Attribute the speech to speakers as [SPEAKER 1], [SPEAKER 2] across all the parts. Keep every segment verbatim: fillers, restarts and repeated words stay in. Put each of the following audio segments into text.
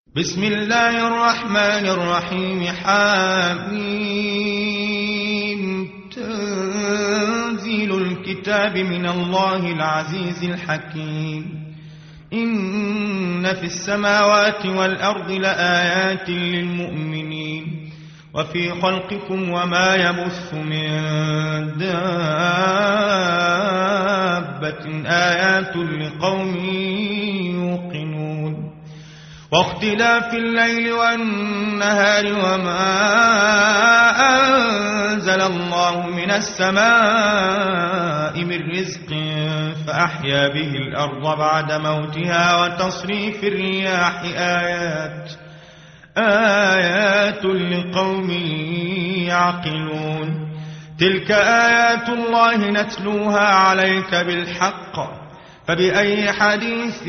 [SPEAKER 1] بسم الله الرحمن الرحيم. حميم. تنزيل الكتاب من الله العزيز الحكيم. إن في السماوات والأرض لآيات للمؤمنين وفي خلقكم وما يبث من دابة آيات لقوم يوقنون. واختلاف الليل والنهار وما أنزل الله من السماء من رزق فأحيا به الأرض بعد موتها وتصريف الرياح آيات آيات لقوم يعقلون. تلك آيات الله نتلوها عليك بالحق فبأي حديث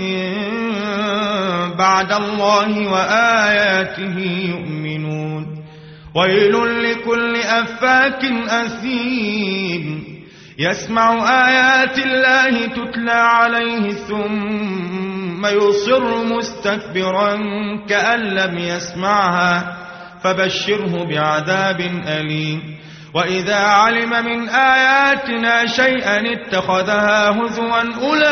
[SPEAKER 1] بعد الله وآياته يؤمنون. ويل لكل أفاك أثيم يسمع آيات الله تتلى عليه ثم يصر مستكبرا كأن لم يسمعها فبشره بعذاب أليم. وإذا علم من آياتنا شيئا اتخذها هزوا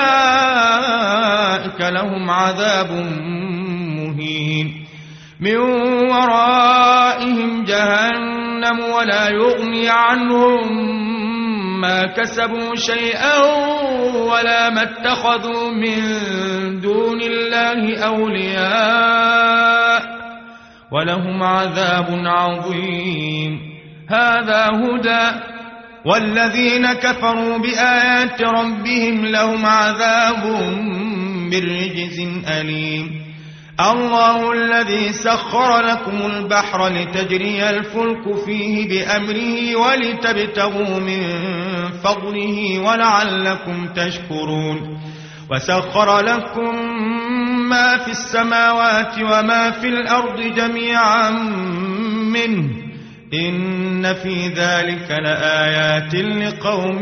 [SPEAKER 1] أولئك لهم عذاب مهين. من ورائهم جهنم ولا يغني عنهم ما كسبوا شيئا ولا ما اتخذوا من دون الله أولياء ولهم عذاب عظيم. هذا هدى والذين كفروا بآيات ربهم لهم عذاب من رجز أليم. الله الذي سخر لكم البحر لتجري الفلك فيه بأمره ولتبتغوا من فضله ولعلكم تشكرون. وسخر لكم ما في السماوات وما في الأرض جميعا منه إن في ذلك لآيات لقوم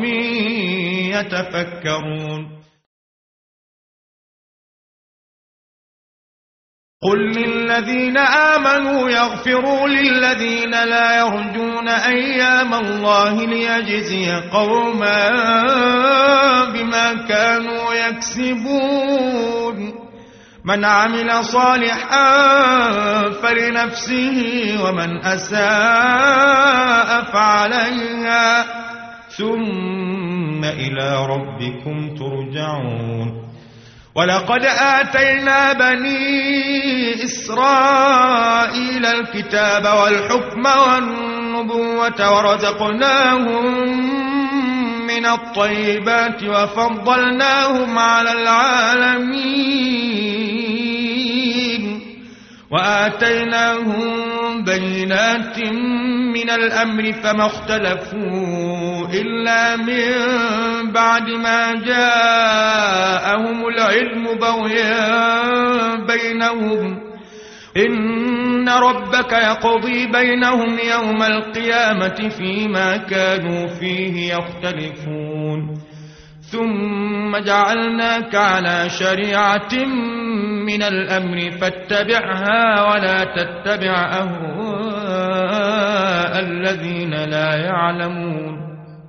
[SPEAKER 1] يتفكرون. قل للذين آمنوا يغفروا للذين لا يرجون أيام الله ليجزي قوما بما كانوا يكسبون. من عمل صالحا فلنفسه ومن أساء فعليها ثم إلى ربكم ترجعون. ولقد آتينا بني إسرائيل الكتاب والحكم والنبوة ورزقناهم من الطيبات وفضلناهم على العالمين وآتيناهم بينات من الأمر فما اختلفوا إلا من بعد ما جاءهم العلم بغيا بينهم. إن ربك يقضي بينهم يوم القيامة فيما كانوا فيه يختلفون. ثم جعلناك على شريعة من الأمر فاتبعها ولا تتبع أهواء الذين لا يعلمون.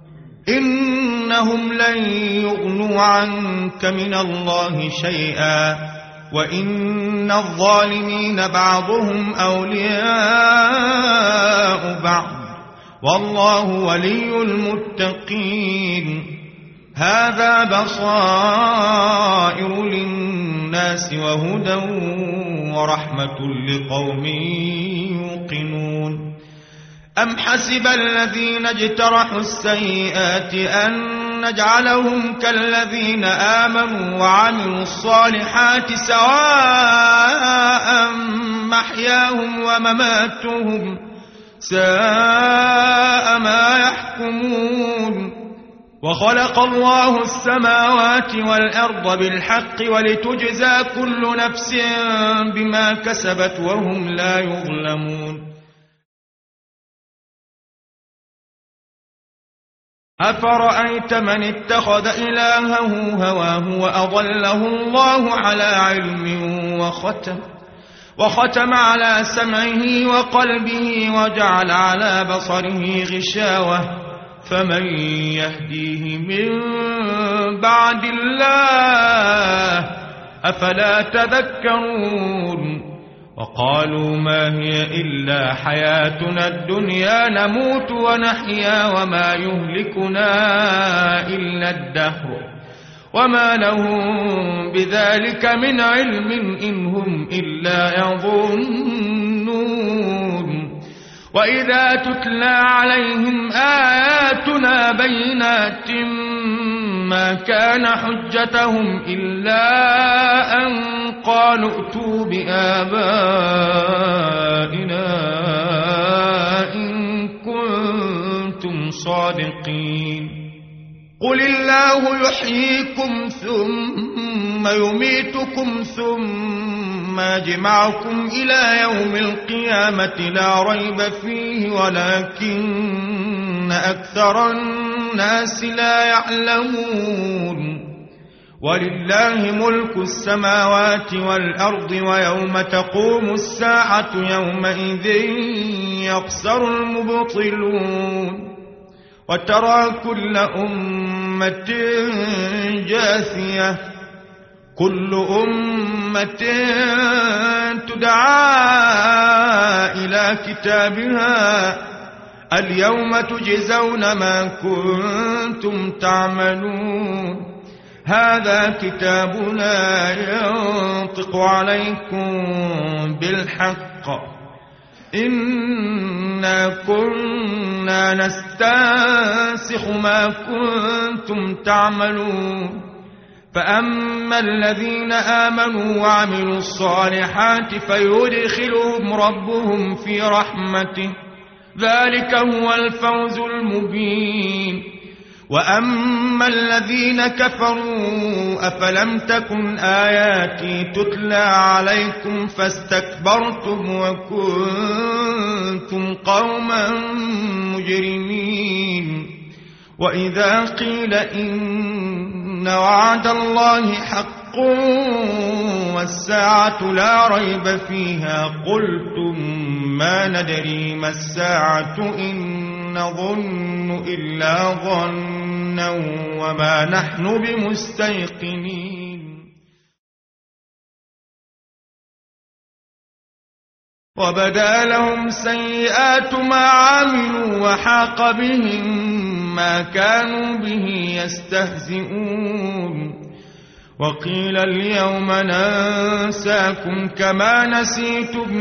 [SPEAKER 1] إنهم لن يغنوا عنك من الله شيئا وإن الظالمين بعضهم أولياء بعض والله ولي المتقين. هذا بصائر للناس وهدى ورحمة لقوم يوقنون. أم حسب الذين اجترحوا السيئات أن نجعلهم كالذين آمنوا وعملوا الصالحات سواء محياهم ومماتهم ساء ما يحكمون. وخلق الله السماوات والأرض بالحق ولتجزى كل نفس بما كسبت وهم لا يظلمون. أفرأيت من اتخذ إلهه هواه وأضله الله على علم وختم وختم على سمعه وقلبه وجعل على بصره غشاوة فمن يهديه من بعد الله أفلا تذكرون وقالوا ما هي إلا حياتنا الدنيا نموت ونحيا وما يهلكنا إلا الدهر وما لهم بذلك من علم إن هم إلا يظنون وإذا تتلى عليهم آياتنا بينات ما كان حجتهم إلا أن قالوا ائتوا بآبائنا إن كنتم صادقين قل الله يحييكم ثم يميتكم ثم يجمعكم إلى يوم القيامة لا ريب فيه ولكن أكثر الناس لا يعلمون ولله ملك السماوات والأرض ويوم تقوم الساعة يومئذ يخسر المبطلون وترى كل أمة جاثية كل أمة تدعى إلى كتابها اليوم تجزون ما كنتم تعملون هذا كتابنا ينطق عليكم بالحق إنا كنا نستنسخ ما كنتم تعملون فأما الذين آمنوا وعملوا الصالحات فيدخلهم ربهم في رحمته ذلك هو الفوز المبين وأما الذين كفروا أفلم تكن آياتي تتلى عليكم فاستكبرتم وكنتم قوما مجرمين وإذا قيل إن وعد الله حق والساعة لا ريب فيها قلتم ما ندري ما الساعة إن نظن إلا ظنا وما نحن بمستيقنين وبدا لهم سيئات ما عملوا وحاق بهم ما كانوا به يستهزئون وقيل اليوم ننساكم كما نسيتم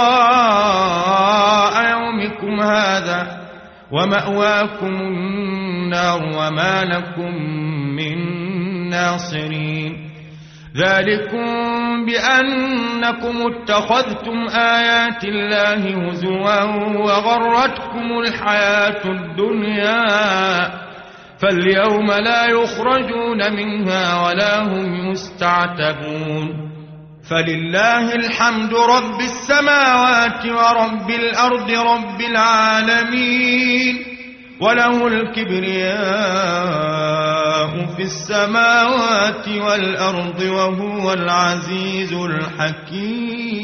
[SPEAKER 1] لقاء يومكم هذا ومأواكم النار وما لكم من ناصرين ذلكم بأنكم اتخذتم آيات الله هزوا وغرتكم الحياة الدنيا فاليوم لا يخرجون منها ولا هم يستعتبون فلله الحمد رب السماوات ورب الأرض رب العالمين وله الكبرياء في السماوات والأرض وهو العزيز الحكيم